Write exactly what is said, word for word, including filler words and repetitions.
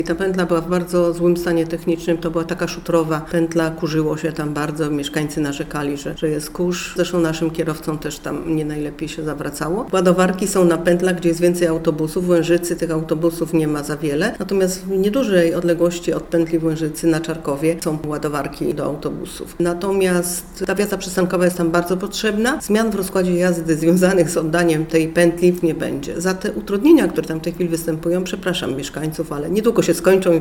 Ta pętla była w bardzo złym stanie technicznym, to była taka szutrowa pętla, kurzyło się tam bardzo, mieszkańcy narzekali, że, że jest kurz. Zresztą naszym kierowcom też tam nie najlepiej się zawracało. Ładowarki są na pętlach, gdzie jest więcej autobusów. W Łężycy tych autobusów nie ma za wiele, natomiast w niedużej odległości od pętli w Łężycy na Czarkowie są ładowarki do autobusów. Natomiast ta wjazda przystankowa jest tam bardzo potrzebna. Zmian w rozkładzie jazdy związanych z oddaniem tej pętli nie będzie. Za te utrudnienia, które tam w tej chwili występują, przepraszam mieszkańców, ale niedługo się skończą